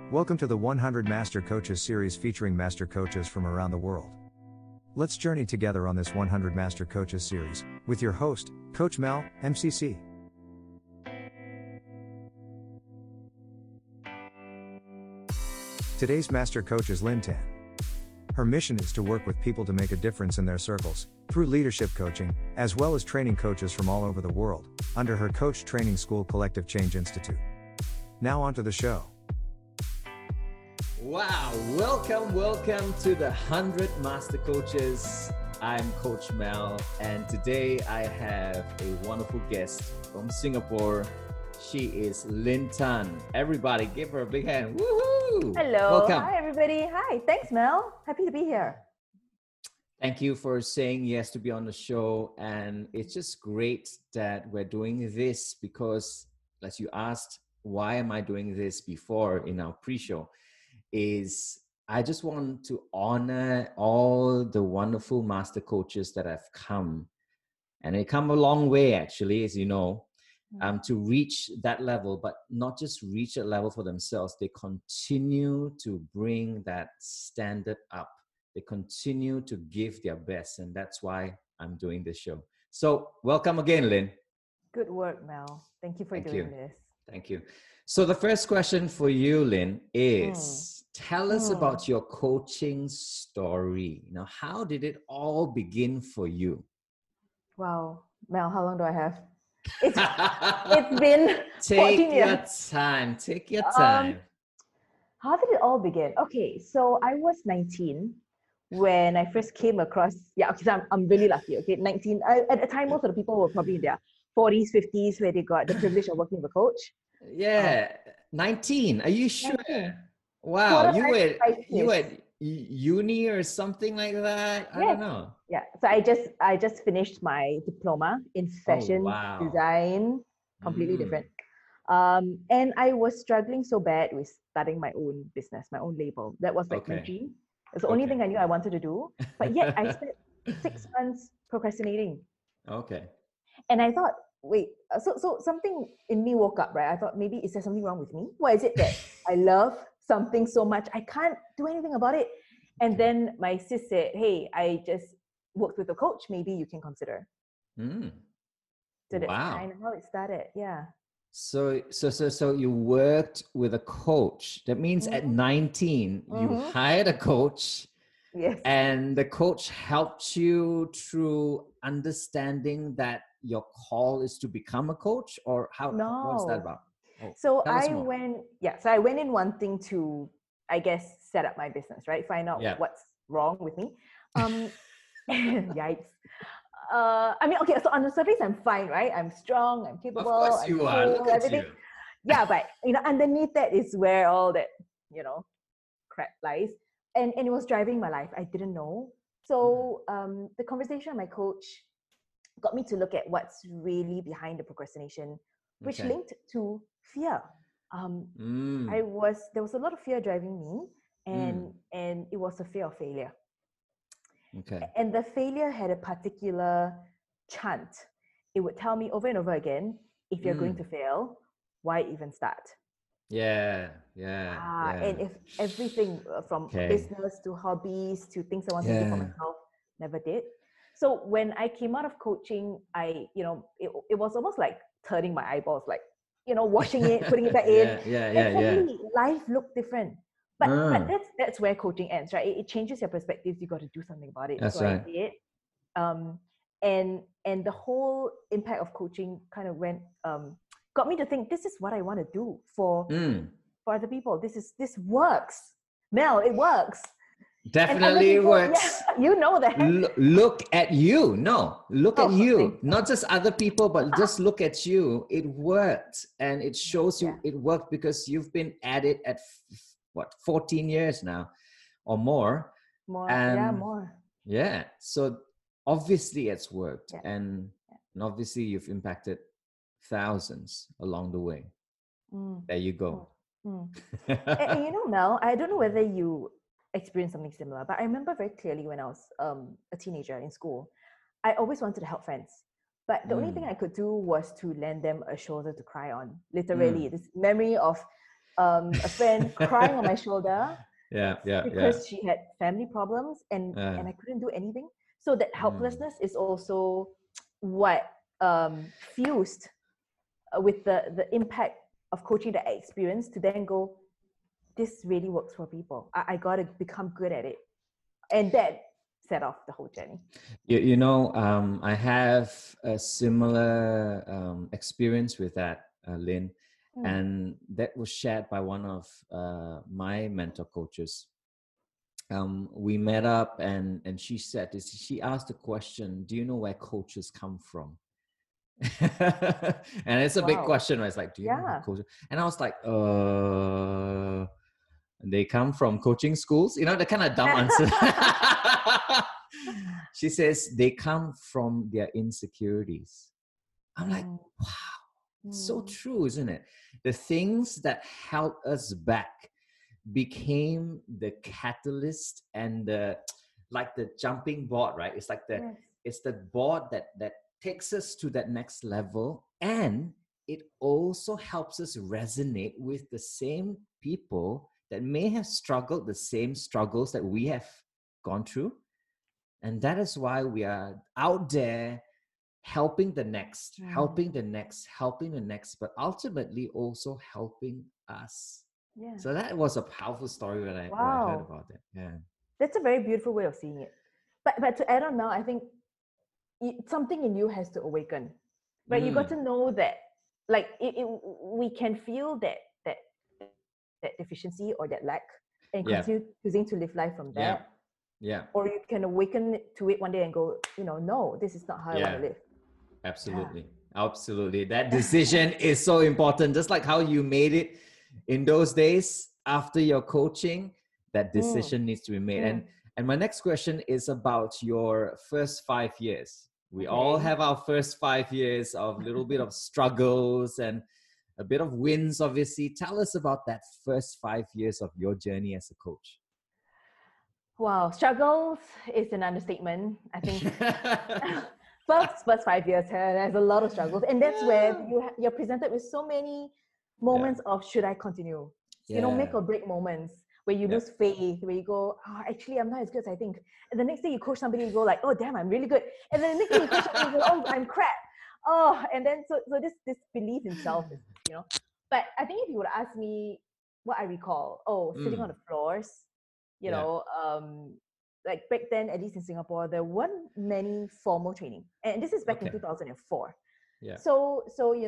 Welcome to the 100 Master Coaches series featuring master coaches from around the world. Let's journey together on this 100 Master Coaches series with your host, Coach Mel, MCC. Today's master coach is Lynn Tan. Her mission is to work with people to make a difference in their circles through leadership coaching, as well as training coaches from all over the world under her Coach Training School Collective Change Institute. Now on to the show. Wow, welcome to the 100 Master Coaches. I'm Coach Mel, and today I have a wonderful guest from Singapore. She is Lynn Tan. Everybody give her a big hand. Woohoo! Hello. Welcome. Hi, everybody. Hi. Thanks, Mel. Happy to be here. Thank you for saying yes to be on the show. And it's just great that we're doing this because, as you asked, why am I doing this before in our pre-show? Is I just want to honor all the wonderful master coaches that have come. And they come a long way, actually, as you know, to reach that level, but not just reach that level for themselves. They continue to bring that standard up. They continue to give their best. And that's why I'm doing this show. So welcome again, Lynn. Good work, Mel. Thank you for doing this. Thank you. So the first question for you, Lynn, is tell us about your coaching story. Now, how did it all begin for you? Wow. Mel, how long do I have? It's been 14 years. Take your time. How did it all begin? Okay, so I was 19 when I first came across, so I'm really lucky, okay? 19, at the time, most of the people were probably in their 40s, 50s, where they got the privilege of working with a coach. Yeah, 19. Are you sure? 19. Wow, you were uni or something like that? I don't know. Yeah, so I just finished my diploma in fashion design, completely different. And I was struggling so bad with starting my own business, my own label. That was like my dream. It's the only thing I knew I wanted to do. But yet I spent 6 months procrastinating. Okay. And I thought, wait, so something in me woke up, right? I thought, maybe is there something wrong with me? Why is it that I love something so much I can't do anything about it? And then my sis said, hey, I just worked with a coach. Maybe you can consider. So that's kind of how it started. Yeah. So you worked with a coach. That means at 19, you hired a coach. Yes. And the coach helped you through understanding that your call is to become a coach, or what's that about? So I went in wanting to, I guess, set up my business, right? Find out what's wrong with me. Yikes. I mean, okay, so on the surface, I'm fine, right? I'm strong, I'm capable. Of course you are. Look at you. Yeah, but, underneath that is where all that, crap lies. And it was driving my life. I didn't know. So the conversation with my coach got me to look at what's really behind the procrastination, which linked to fear. There was a lot of fear driving me, and it was a fear of failure. Okay. And the failure had a particular chant. It would tell me over and over again, if you're going to fail, why even start? Yeah. And if everything from business to hobbies to things I wanted to do for myself, never did. So when I came out of coaching, it was almost like turning my eyeballs, like, washing it, putting it back in. Suddenly life looked different. But that's where coaching ends, right? It changes your perspectives. You got to do something about it. That's so right. I did. And the whole impact of coaching kind of got me to think, this is what I want to do for other people. This works. Mel, it works. Definitely it works. Yeah, you know that. Look at you. No, look at you. Not just other people, but just look at you. It worked. And it shows you it worked because you've been at it at 14 years now or more. More. Yeah. So obviously it's worked. And obviously you've impacted thousands along the way. There you go. And Mel, I don't know whether you experienced something similar, but I remember very clearly when I was a teenager in school, I always wanted to help friends. But the only thing I could do was to lend them a shoulder to cry on. Literally, this memory of A friend crying on my shoulder Yeah. because she had family problems and I couldn't do anything. So that helplessness is also what fused with the impact of coaching that I experienced to then go, this really works for people. I got to become good at it. And that set off the whole journey. You know, I have a similar experience with that, Lynn. And that was shared by one of my mentor coaches. We met up and she said this, she asked the question, do you know where coaches come from? And it's a big question, right? It's like, do you know where coaches? And I was like, they come from coaching schools, you know, the kind of dumb answer. She says they come from their insecurities. I'm like, wow, so true, isn't it? The things that held us back became the catalyst and the jumping board, right? It's like it's the board that takes us to that next level, and it also helps us resonate with the same people that may have struggled the same struggles that we have gone through. And that is why we are out there helping the next, but ultimately also helping us. Yeah. So that was a powerful story when I heard about it. Yeah. That's a very beautiful way of seeing it. But to add on now, I think something in you has to awaken. Right? You got to know that, like, we can feel that deficiency or that lack and continue choosing to live life from that. Yeah. Or you can awaken to it one day and go, no, this is not how I want to live. Absolutely. Yeah. Absolutely. That decision is so important. Just like how you made it in those days after your coaching, that decision needs to be made. And my next question is about your first 5 years. We all have our first 5 years of a little bit of struggles and a bit of wins, obviously. Tell us about that first 5 years of your journey as a coach. Wow, struggles is an understatement. I think first 5 years, there's a lot of struggles. And that's where you're presented with so many moments of, should I continue? Make or break moments where you lose faith, where you go, actually, I'm not as good as I think. And the next day you coach somebody, you go like, oh, damn, I'm really good. And then the next day you coach somebody, you go, oh, I'm crap. Oh, and then so this belief in self is, But I think if you would ask me what I recall, sitting on the floors, like back then, at least in Singapore, there weren't many formal training. And this is back in 2004. Yeah. So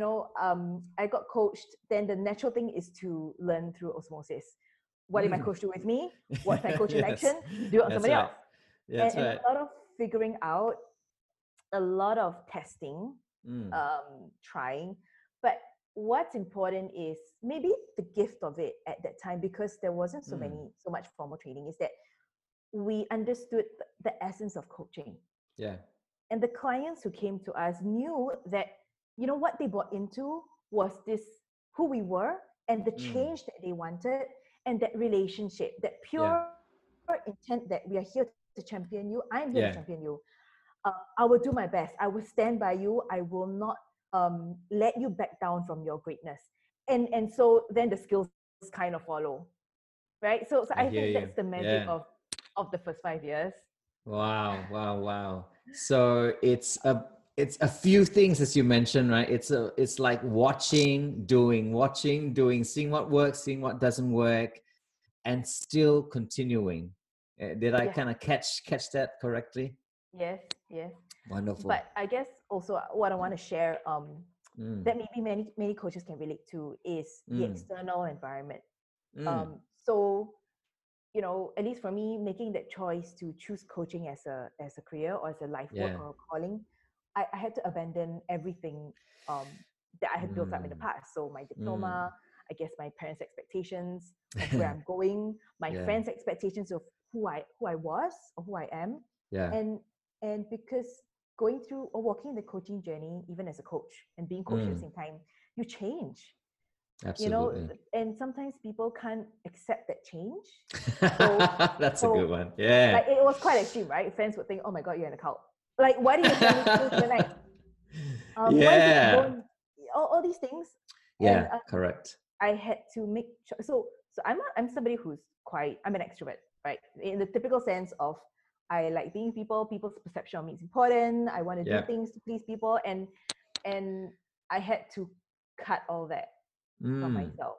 I got coached. Then the natural thing is to learn through osmosis. What did my coach do with me? What's my coach in action? Do it on somebody else. And a lot of figuring out, a lot of testing, trying. But what's important is maybe the gift of it at that time, because there wasn't so much formal training, is that we understood the essence of coaching. Yeah. And the clients who came to us knew that, what they bought into was this, who we were and the change that they wanted, and that relationship, that pure intent that we are here to champion you. I'm here to champion you. I will do my best. I will stand by you. I will not let you back down from your greatness. And so then the skills kind of follow, right? So I think that's the magic of the first 5 years. Wow. So it's a few things, as you mentioned, right? It's like watching, doing, seeing what works, seeing what doesn't work, and still continuing. Did I kind of catch that correctly? Yes. Wonderful. But I guess also what I want to share that maybe many coaches can relate to is the external environment. So, at least for me, making that choice to choose coaching as a career or as a life work or calling, I had to abandon everything that I had built up in the past. So my diploma, I guess my parents' expectations of where I'm going, my friends' expectations of who I was or who I am. Yeah. And because going through or walking the coaching journey, even as a coach and being coached at the same time, you change. Absolutely. And sometimes people can't accept that change. That's a good one. Yeah. Like, it was quite extreme, right? Friends would think, oh my God, you're in a cult. Like, why do you tell me to the night? Why do you all these things? Yeah, correct. I had to make so I'm somebody who's quite, I'm an extrovert, right? In the typical sense of I like being people, people's perception of me is important. I want to do Yeah. things to please people, and I had to cut all that from myself.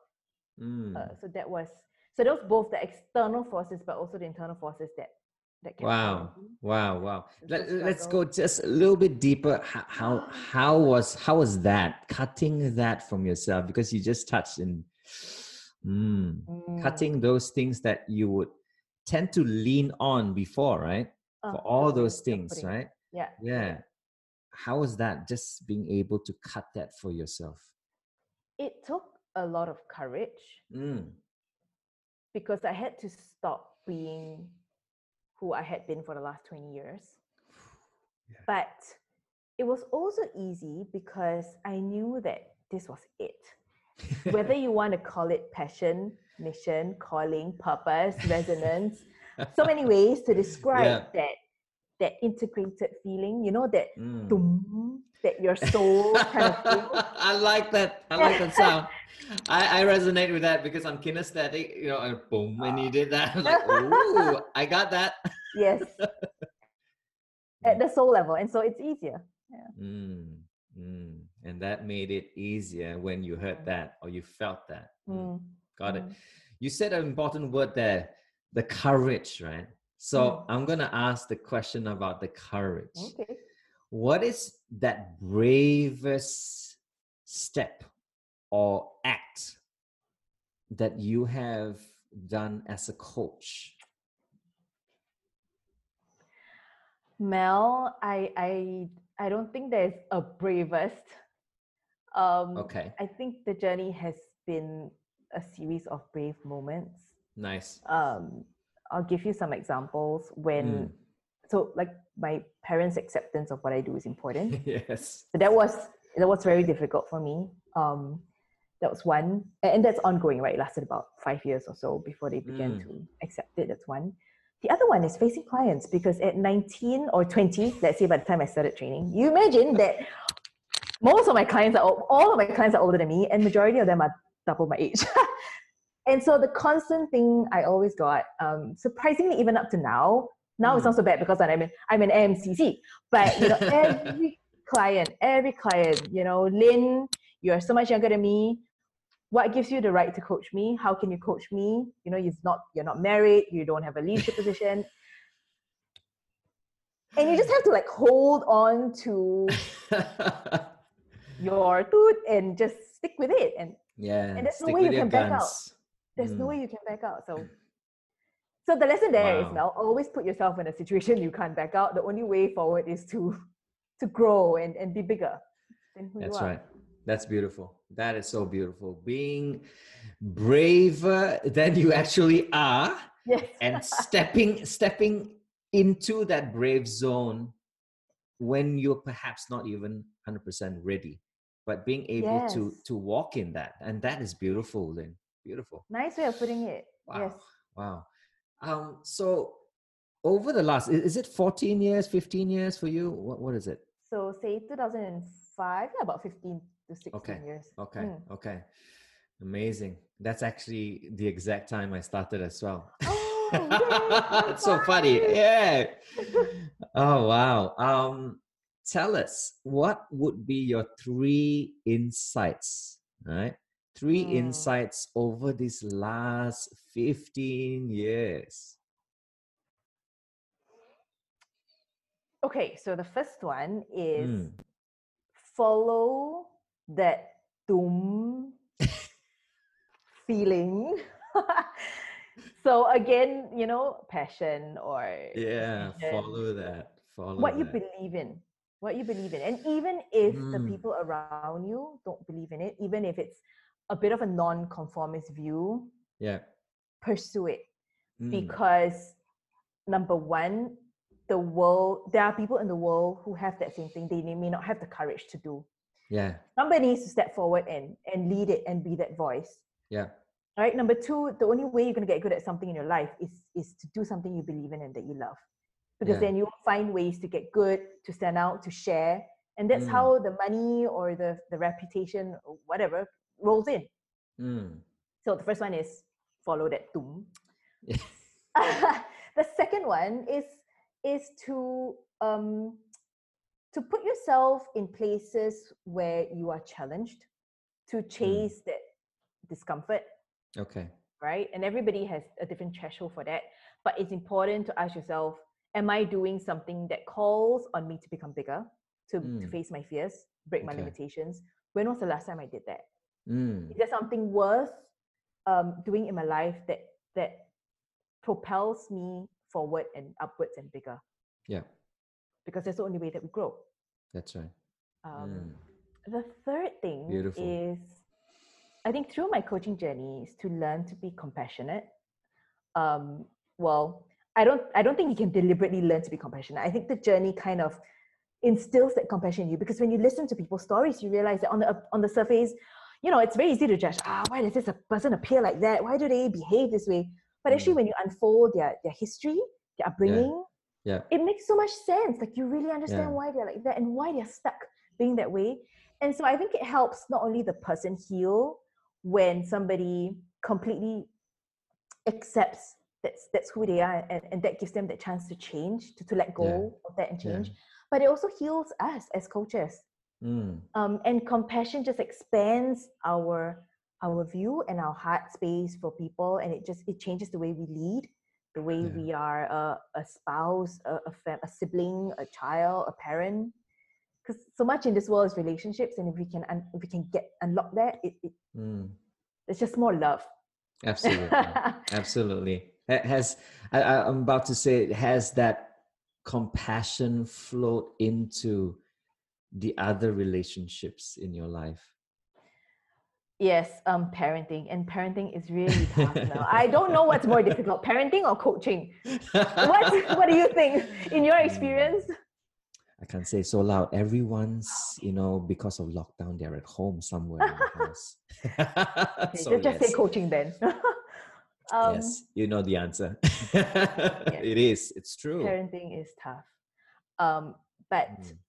So those both the external forces, but also the internal forces that kept Wow. challenging. Wow. The Let's struggle. go just a little bit deeper. How was that, cutting that from yourself? Because you just touched in cutting those things that you would tend to lean on before, right? For all Good way those of things, putting it. right? Yeah. Yeah. How was that, just being able to cut that for yourself? It took a lot of courage Mm. because I had to stop being who I had been for the last 20 years. Yeah. But it was also easy because I knew that this was it. Whether you want to call it passion, mission, calling, purpose, resonance, so many ways to describe that integrated feeling, that dum, that your soul kind of feels. I like that. I like that sound. I resonate with that because I'm kinesthetic, and boom, when you did that, I'm like, oh, I got that. Yes. At the soul level. And so it's easier. Yeah. And that made it easier when you heard that or you felt that. Got it. You said an important word there, the courage, right? So I'm going to ask the question about the courage. Okay. What is that bravest step or act that you have done as a coach? Mel, I don't think there's a bravest. Okay. I think the journey has been a series of brave moments. Nice. I'll give you some examples when, so like my parents' acceptance of what I do is important. Yes. So that was very difficult for me. That was one, and that's ongoing, right? It lasted about 5 years or so before they began to accept it. That's one. The other one is facing clients, because at 19 or 20, let's say by the time I started training, you imagine that most of my clients all of my clients are older than me, and majority of them are double my age. And so the constant thing I always got, surprisingly, even up to now it's not so bad because I'm an AMCC, but every client, Lynn, you're so much younger than me. What gives you the right to coach me? How can you coach me? You're not married, you don't have a leadership position. And you just have to like hold on to your tooth and just stick with it. And there's no way you can back out. There's no way you can back out. So the lesson there is, Mel, always put yourself in a situation you can't back out. The only way forward is to grow and be bigger than who you are. That's right. That's beautiful. That is so beautiful. Being braver than you actually are. Yes. And stepping into that brave zone when you're perhaps not even 100% ready, but being able to walk in that. And that is beautiful, Lynn. Beautiful. Nice way of putting it. Wow. Yes. Wow. So over the last, is it 14 years, 15 years for you? What is it? So say 2005, about 15 to 16 years. Okay. Amazing. That's actually the exact time I started as well. Oh, it's so funny. Yeah. Oh, wow. Tell us, what would be your 3 insights, right? 3 insights over these last 15 years. Okay, so the first one is follow that doom feeling. So again, passion or vision, follow that. What you believe in. And even if the people around you don't believe in it, even if it's a bit of a non-conformist view, pursue it. Because number one, there are people in the world who have that same thing. They may not have the courage to do. Yeah. Somebody needs to step forward and lead it and be that voice. Yeah. All right. Number two, the only way you're going to get good at something in your life is to do something you believe in and that you love. Because then you will find ways to get good, to stand out, to share. And that's how the money or the reputation or whatever rolls in. So the first one is follow that doom. Yeah. The second one is to put yourself in places where you are challenged, to chase that discomfort, Okay. right? And everybody has a different threshold for that. But it's important to ask yourself, am I doing something that calls on me to become bigger, to face my fears, break my Okay. limitations? When was the last time I did that? Mm. Is there something worth doing in my life that propels me forward and upwards and bigger? Yeah, Because that's the only way that we grow. that's right. The third thing Beautiful. is, I think through my coaching journey is to learn to be compassionate. Well, I don't think you can deliberately learn to be compassionate. I think the journey kind of instills that compassion in you, because when you listen to people's stories, you realize that on the surface, it's very easy to judge. Why does this person appear like that? Why do they behave this way? But actually, when you unfold their history, their upbringing, Yeah. it makes so much sense. Like, you really understand Yeah. why they're like that and why they're stuck being that way. And so I think it helps not only the person heal when somebody completely accepts that's who they are, and that gives them the chance to change, to let go of that and change. But it also heals us as coaches. And compassion just expands our view and our heart space for people, and it changes the way we lead, the way we are a spouse, a sibling, a child, a parent. Because so much in this world is relationships, and if we can unlock that, it's just more love. Absolutely. Absolutely. I'm about to say, has that compassion flowed into the other relationships in your life? Yes, parenting is really tough now. I don't know what's more difficult, parenting or coaching. What do you think in your experience? I can't say so loud. Everyone's, because of lockdown, they're at home somewhere in the house. So just say coaching then. Yes, you know the answer. It is. It's true. Parenting is tough. But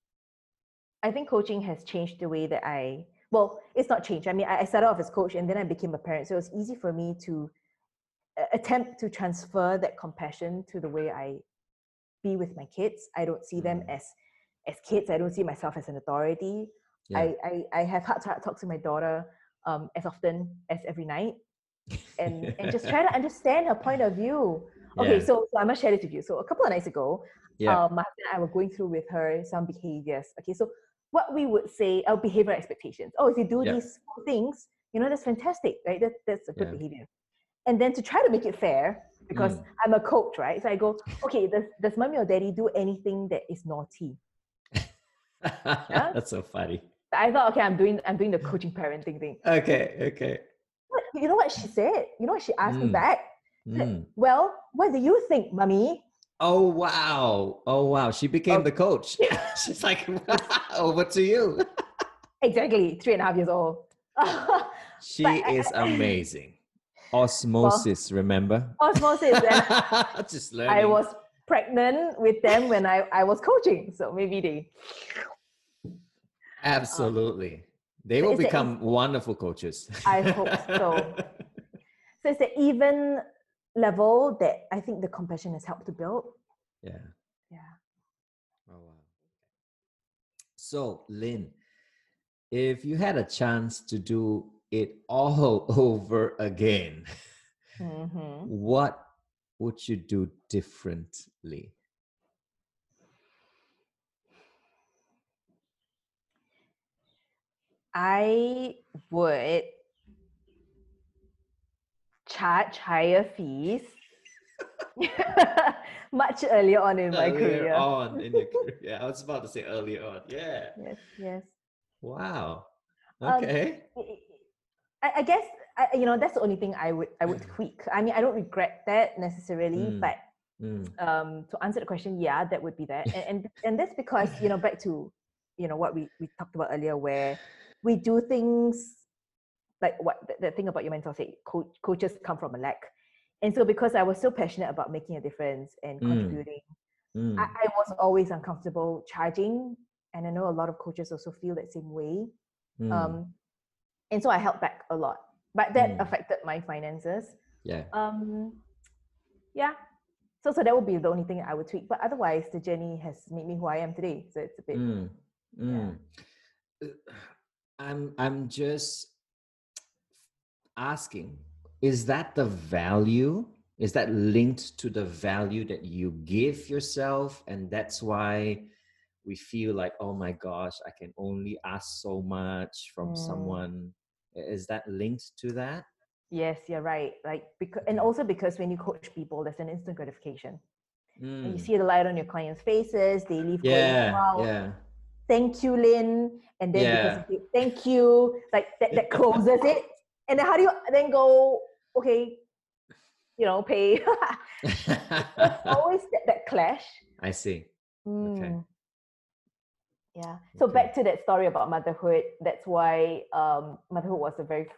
I think coaching has changed the way that it's not changed. I mean, I started off as coach and then I became a parent. So it's easy for me to attempt to transfer that compassion to the way I be with my kids. I don't see them as kids. I don't see myself as an authority. I have heart talks with my daughter as often as every night, and just try to understand her point of view. Okay, so I must share this with you. So a couple of nights ago, my husband and I were going through with her some behaviors. Okay, so what we would say, our behavioral expectations. Oh, if you do these things, that's fantastic, right? That's a good behavior. And then to try to make it fair, because I'm a coach, right? So I go, okay, does mommy or daddy do anything that is naughty? That's so funny. I thought, okay, I'm doing the coaching parenting thing. Okay. But you know what she said? You know what she asked me back? Well, what do you think, mommy? Oh wow! She became the coach. She's like, over to you. Exactly, 3.5 years old. She is amazing. Osmosis, remember? Osmosis. And just learning. I was pregnant with them when I was coaching, so maybe they. Absolutely, they will become wonderful coaches. I hope so. So it's an even level that I think the compassion has helped to build. Yeah. Oh wow. So Lynn, if you had a chance to do it all over again, what would you do differently? I would charge higher fees much earlier on in my career. Earlier on in your career. Yeah, I was about to say earlier on. Yeah. Yes. Wow. Okay. I guess that's the only thing I would tweak. I mean, I don't regret that necessarily, but to answer the question, that would be that, and that's because back to what we talked about earlier, where we do things like what the thing about your mentor said, coaches come from a lack. And so because I was so passionate about making a difference and contributing, I was always uncomfortable charging. And I know a lot of coaches also feel that same way. And so I held back a lot. but that affected my finances. Yeah. Yeah. So that would be the only thing I would tweak. But otherwise, the journey has made me who I am today. So it's a bit, yeah. I'm just asking, is that the value? Is that linked to the value that you give yourself? And that's why we feel like, oh my gosh, I can only ask so much from someone. Is that linked to that? Yes, you're right. Like, and also because when you coach people, there's an instant gratification. And you see the light on your clients' faces, they leave going, wow, thank you, Lynn. And then because of it, thank you, like that closes it. And then how do you then go, okay, pay? There's always that clash. I see. Okay. Yeah. So back to that story about motherhood. That's why motherhood was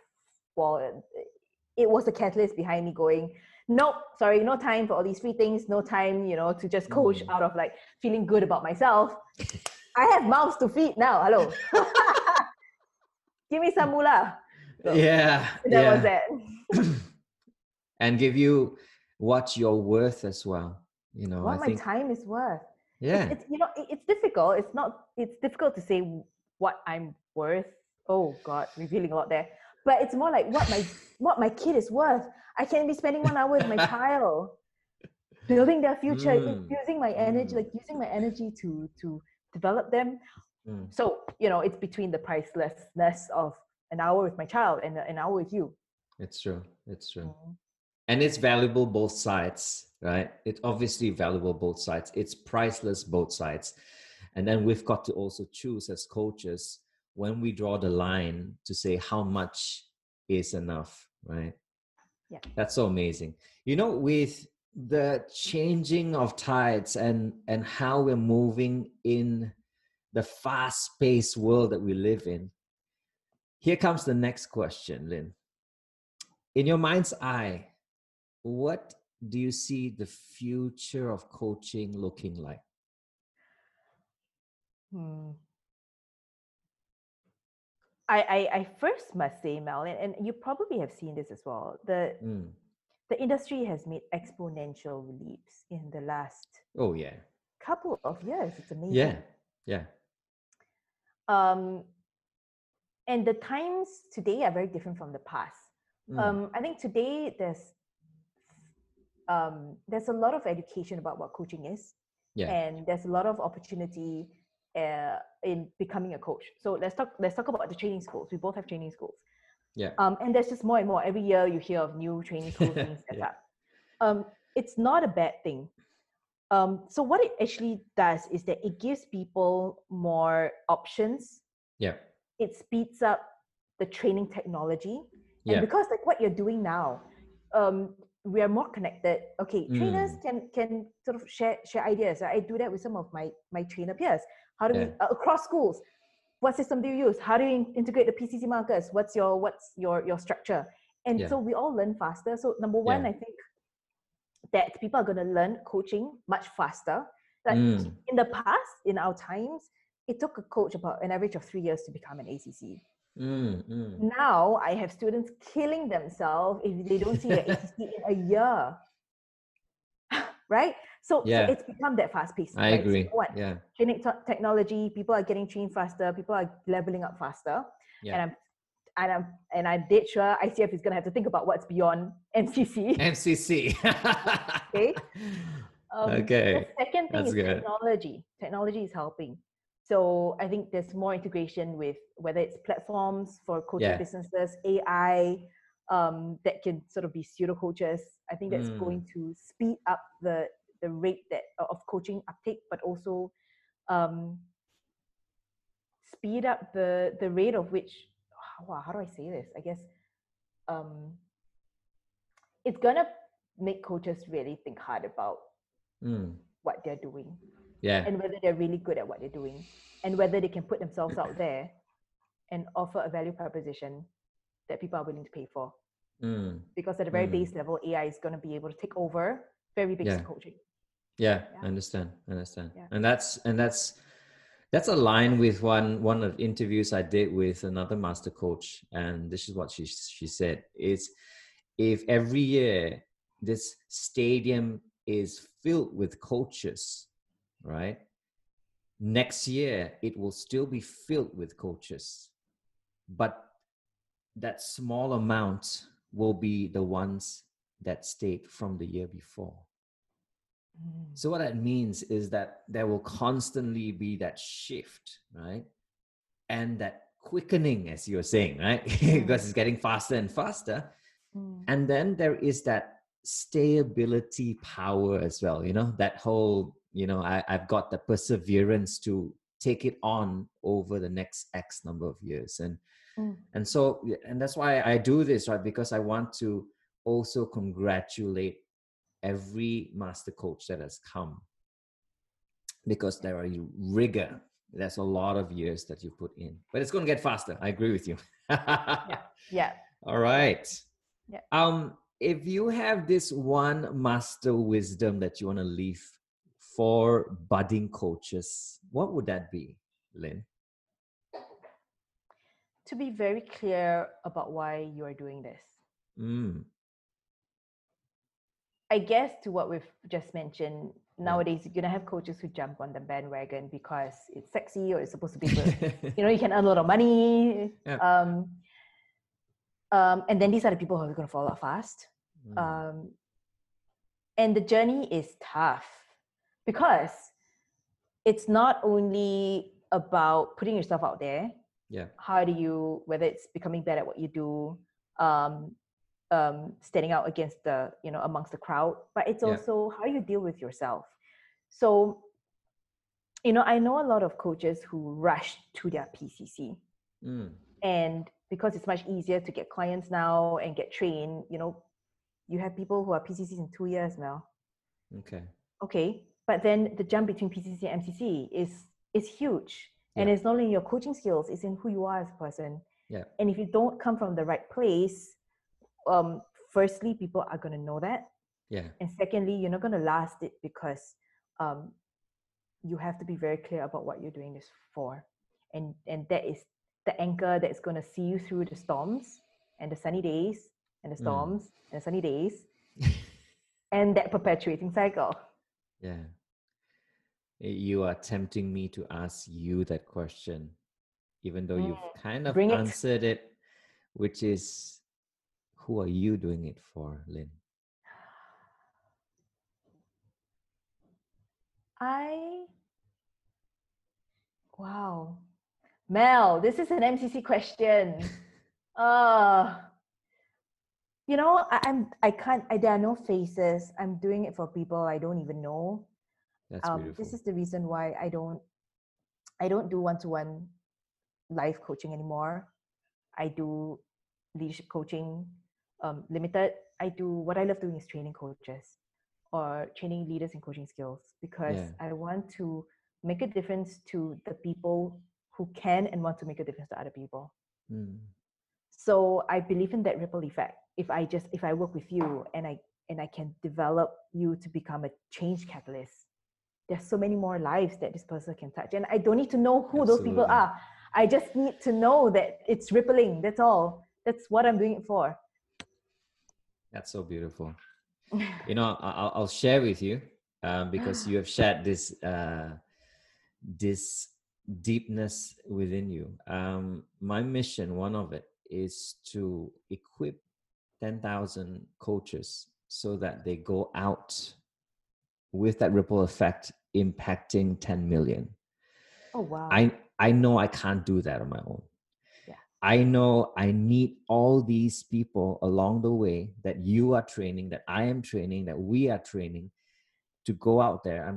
it was a catalyst behind me going, no time for all these free things, no time, to just coach out of like feeling good about myself. I have mouths to feed now. Hello. Give me some moolah. So that was it. And give you what you're worth as well. What my time is worth. Yeah. It's difficult. It's difficult to say what I'm worth. Oh God, revealing a lot there. But it's more like what my kid is worth. I can be spending 1 hour with my child, building their future, using my energy to develop them. So it's between the pricelessness of an hour with my child and an hour with you. It's true. And it's valuable both sides, right? It's obviously valuable both sides. It's priceless both sides. And then we've got to also choose as coaches when we draw the line to say how much is enough, right? Yeah. That's so amazing. With the changing of tides and how we're moving in the fast-paced world that we live in, here comes the next question, Lynn. In your mind's eye, what do you see the future of coaching looking like? I first must say, Mel, and you probably have seen this as well. The industry has made exponential leaps in the last couple of years. It's amazing. Yeah. And the times today are very different from the past. I think today there's a lot of education about what coaching is, and there's a lot of opportunity in becoming a coach. So let's talk about the training schools. We both have training schools. And there's just more and more. Every year you hear of new training schools being set up. It's not a bad thing. So what it actually does is that it gives people more options. It speeds up the training technology. And because like what you're doing now, we are more connected. Okay, trainers can sort of share ideas. I do that with some of my trainer peers. How do we across schools? What system do you use? How do you integrate the PCC markers? What's your structure? And so we all learn faster. So number one, I think that people are going to learn coaching much faster. Like in the past, in our times, it took a coach about an average of 3 years to become an ACC. Now I have students killing themselves if they don't see their ACC in a year. Right? So it's become that fast paced. I agree. So training technology, people are getting trained faster, people are leveling up faster. And I'm dead sure ICF is gonna have to think about what's beyond MCC. Okay. The second thing is technology. Technology is helping. So I think there's more integration with whether it's platforms for coaching businesses, AI, that can sort of be pseudo coaches. I think that's going to speed up the rate of coaching uptake, but also speed up the rate of which. How do I say this? I guess it's gonna make coaches really think hard about what they're doing. And whether they're really good at what they're doing, and whether they can put themselves out there and offer a value proposition that people are willing to pay for. Because at the very base level, AI is going to be able to take over very basic coaching. I understand. And that's That's aligned with one of the interviews I did with another master coach, and this is what she said: is if every year this stadium is filled with coaches, right? Next year it will still be filled with coaches, but that small amount will be the ones that stayed from the year before. So what that means is that there will constantly be that shift, right? And that quickening, as you're saying, right? Because it's getting faster and faster. And then there is that stayability power as well, that whole, I've got the perseverance to take it on over the next X number of years. And so, and that's why I do this, right? Because I want to also congratulate every master coach that has come, because there are rigor. There's a lot of years that you put in, but it's going to get faster. I agree with you. Yeah. All right. Yeah. If you have this one master wisdom that you want to leave for budding coaches, what would that be, Lynn? To be very clear about why you are doing this. I guess to what we've just mentioned, nowadays you're gonna have coaches who jump on the bandwagon because it's sexy or it's supposed to be good. You can earn a lot of money. Yeah. And then these are the people who are gonna fall out fast. And the journey is tough because it's not only about putting yourself out there. Yeah. How do you, whether it's becoming better at what you do, standing out against the, amongst the crowd, but it's also how you deal with yourself. So, I know a lot of coaches who rush to their PCC. And because it's much easier to get clients now and get trained, you have people who are PCCs in 2 years now. Okay. But then the jump between PCC and MCC is huge. And it's not only in your coaching skills, it's in who you are as a person. Yeah. And if you don't come from the right place, firstly, people are going to know that. Yeah. And secondly, you're not going to last it because you have to be very clear about what you're doing this for. And that is the anchor that's going to see you through the storms and the sunny days and the storms and the sunny days and that perpetuating cycle. Yeah. You are tempting me to ask you that question, even though you've kind of answered it, which is, who are you doing it for, Lynn? Wow. Mel, this is an MCC question. There are no faces. I'm doing it for people I don't even know. That's beautiful. This is the reason why I don't do one-to-one life coaching anymore. I do leadership coaching, limited. What I love doing is training coaches or training leaders in coaching skills, because I want to make a difference to the people who can and want to make a difference to other people. So I believe in that ripple effect. If I work with you and I can develop you to become a change catalyst, there's so many more lives that this person can touch. And I don't need to know who those people are. I just need to know that it's rippling. That's all. That's what I'm doing it for. That's so beautiful. I'll share with you because you have shared this deepness within you. My mission, one of it, is to equip 10,000 coaches so that they go out with that ripple effect impacting 10 million. Oh, wow. I know I can't do that on my own. Yeah. I know I need all these people along the way that you are training, that I am training, that we are training to go out there.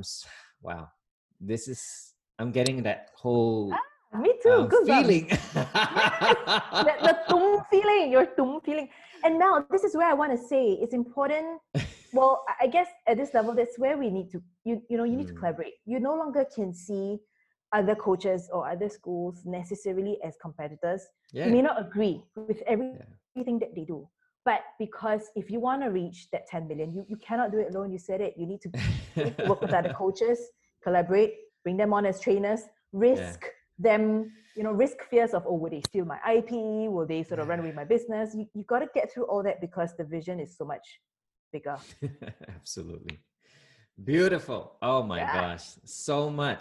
I'm getting that whole me too. feeling. the tum feeling, your tum feeling. And now this is where I want to say it's important. Well, I guess at this level, that's where we need to, you need to collaborate. You no longer can see other coaches or other schools necessarily as competitors. You may not agree with everything that they do. But because if you want to reach that 10 million, you cannot do it alone. You said it. You need to work with other coaches, collaborate, bring them on as trainers, risk them, risk fears of, will they steal my IP? Will they sort of run away with my business? You got to get through all that because the vision is so much bigger. Absolutely. Beautiful. Oh my gosh. So much.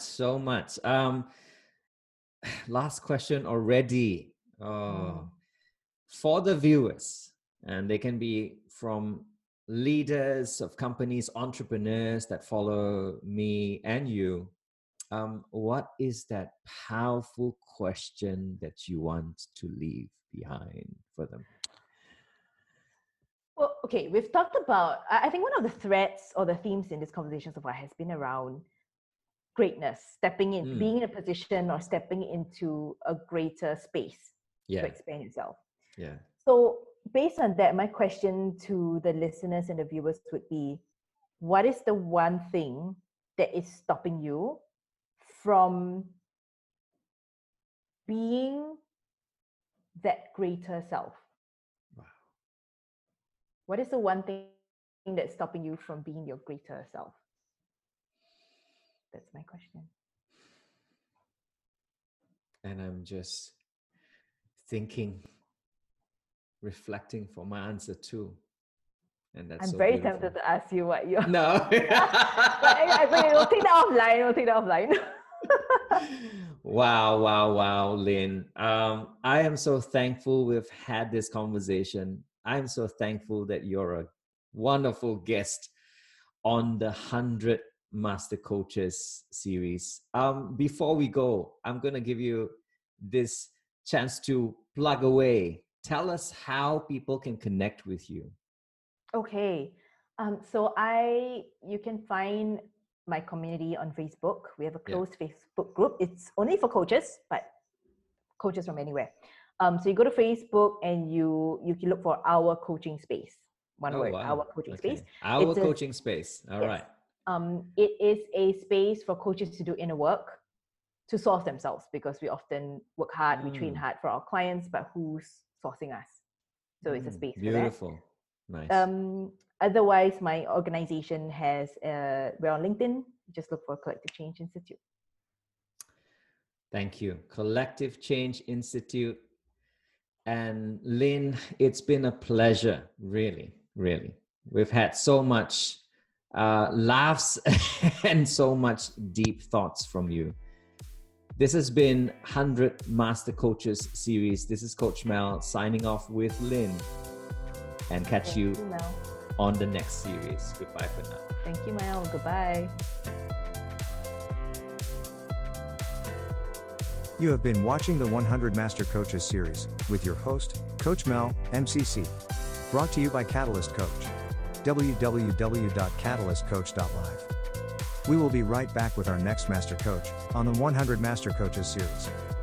Last question already. For the viewers, and they can be from leaders of companies, entrepreneurs that follow me and you, what is that powerful question that you want to leave behind for them? Well, okay, we've talked about, I think one of the threads or the themes in this conversation so far has been around greatness, stepping in, being in a position or stepping into a greater space to expand yourself. Yeah. So based on that, my question to the listeners and the viewers would be, what is the one thing that is stopping you from being that greater self? Wow. What is the one thing that's stopping you from being your greater self? That's my question. And I'm just thinking, reflecting for my answer too. And that's I'm very tempted to ask you what you're... No. But I think we'll take that offline. Wow, Lynn. I am so thankful we've had this conversation. I'm so thankful that you're a wonderful guest on the 100 Master Coaches series. Before we go, I'm going to give you this chance to plug away. Tell us how people can connect with you. Okay. So you can find my community on Facebook. We have a closed Facebook group. It's only for coaches, but coaches from anywhere. So you go to Facebook and you can look for Our Coaching Space. One word, Our Coaching Space. Our Coaching Space. All right. It is a space for coaches to do inner work, to source themselves, because we often work hard, we train hard for our clients, but who's sourcing us? So it's a space for that. Beautiful. Nice. Otherwise, my organization we're on LinkedIn. Just look for Collective Change Institute. Thank you. Collective Change Institute. And Lynn, it's been a pleasure. Really, really. We've had so much laughs and so much deep thoughts from you. This has been 100 Master Coaches series. This is Coach Mel signing off with Lynn. And catch you on the next series. Goodbye for now. Thank you, Mel. Goodbye. You have been watching the 100 Master Coaches series with your host, Coach Mel, MCC. Brought to you by Catalyst Coach. www.catalystcoach.live. We will be right back with our next Master Coach on the 100 Master Coaches series.